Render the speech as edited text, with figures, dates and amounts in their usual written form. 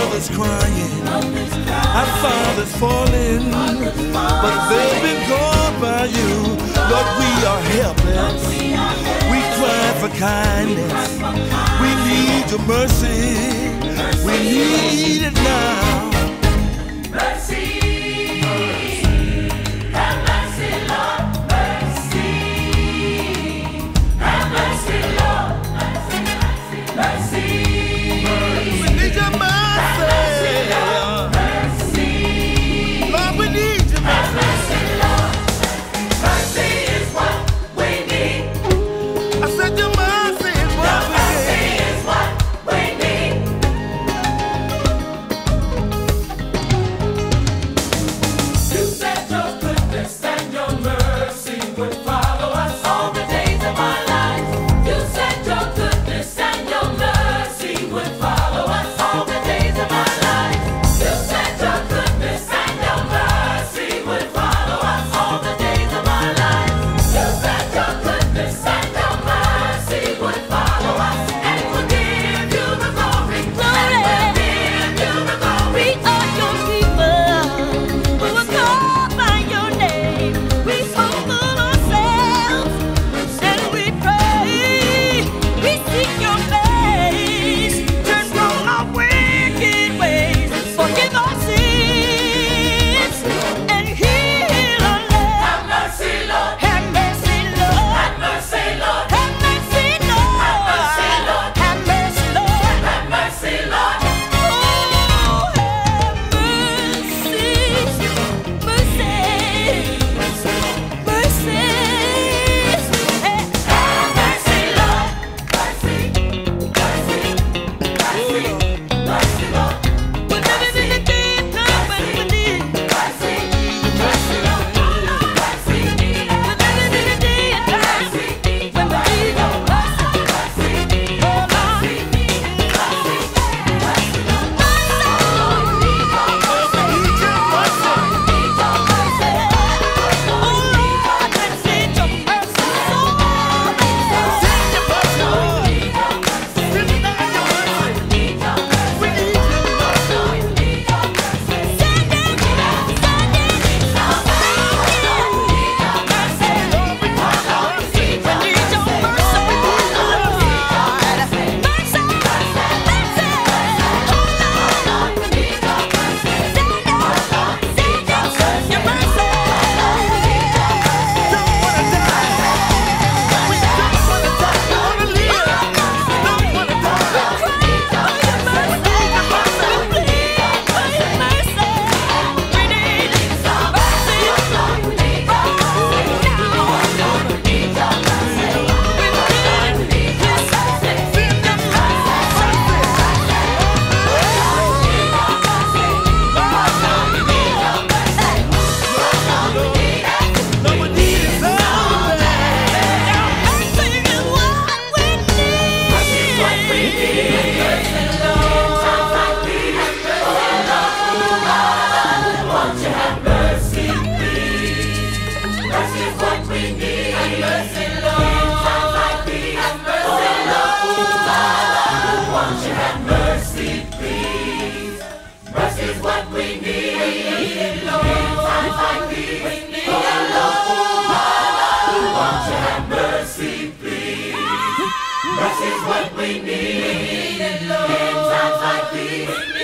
mother's crying, our father's falling, but they've been called by you. Lord, we are helpless. We cry for kindness. We need your mercy. We need it now. Mercy. Have mercy, Lord. Mercy. Have mercy, Lord. Mercy. We need your mercy. Lord, we need your mercy. Mercy is what we need. I said your mercy is what we Mercy need. is what we need. You said your goodness and your mercy would follow us all the days of our lives. You said your goodness and your mercy would follow us all the days of our lives. You said your goodness and your mercy would follow us all the days of our lives. You said your goodness and your mercy would follow us, and we'll give you the glory. And we'll give you the glory. We are your people who are called by your name. We humble ourselves and we pray. We seek your face. Turn from our wicked ways. Forgive our sins and heal our land. Have mercy, Lord. Have mercy, Lord. Have mercy, Lord. Have mercy, Lord. Have mercy, Lord. Have mercy, Lord. Have mercy, Lord. Oh, have mercy, mercy, mercy. Have mercy, Lord. Mercy, mercy, mercy, mercy, Lord. We're living in a deep time when we need. Mercy, mercy, Lord. Mercy, We're living in a deep time when we need your mercy. Oh, Lord, let's need your mercy. Mercy is what we need, Lord. Times like these, we need the Lord. Won't you have mercy, please? Mercy is what we need, Lord. In times like these.